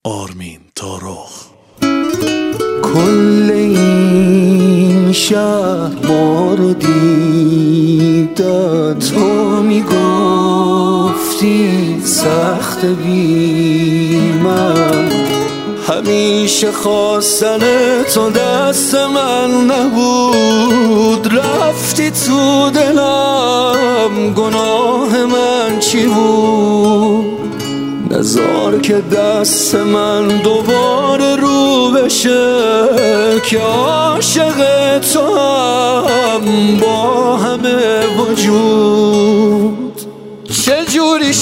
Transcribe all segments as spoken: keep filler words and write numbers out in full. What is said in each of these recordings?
آرمین تارخ. کل این شهر ما رو دیدن، تو میگفتی سخت بی من، همیشه خواستن تو دست من نبود، رفتی تو دلم، گناه من چی بود؟ نذار که دست من دوباره رو بشه که عاشق تو هم با همه وجود. چجوری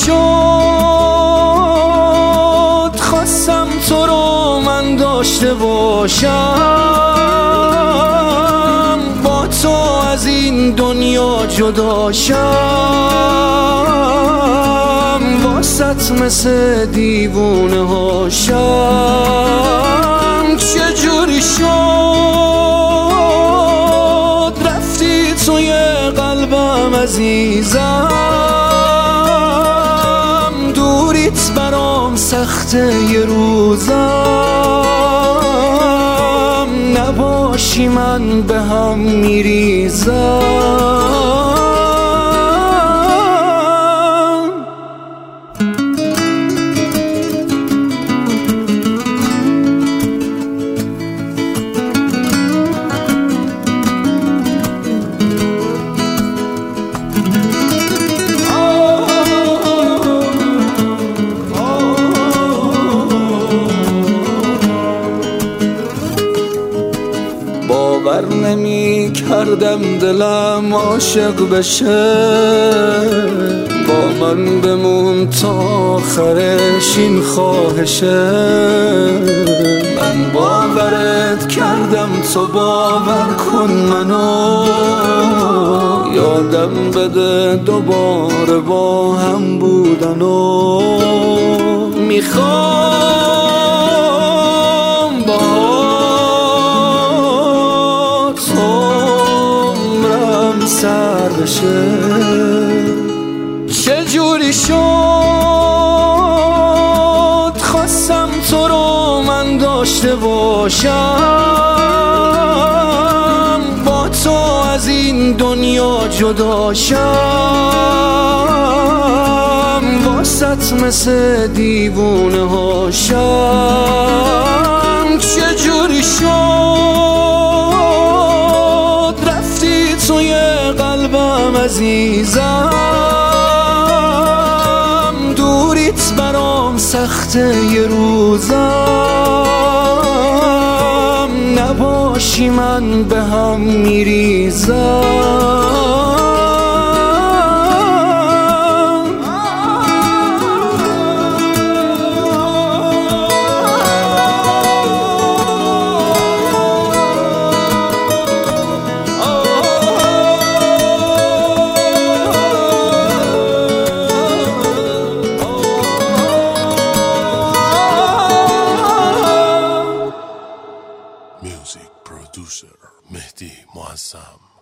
شد خواستم تو رو من داشته باشم، با تو از این دنیا جدا شم، واسط مثل دیوونه هاشم. چجوری شد رفتی توی قلبم عزیزم، دوریت برام سخته یه روزم، نباشی من به هم میریزم. باور نمی کردم دلم عاشق بشه، با من بمون تا آخرش این خواهشه. من باورت کردم تو باور کن منو، یادم بده دوباره با هم بودنو. میخوام با سر بشه. چجوری شد خواستم تو رو من داشته باشم، با تو از این دنیا جدا شم، واسط مثل دیوونه هاشم. چجوری شد رفتی توی قلبم عزیزم، دوریت برام سخته یه روزم، نباشی من به هم میریزم. Music producer مهدی معظم.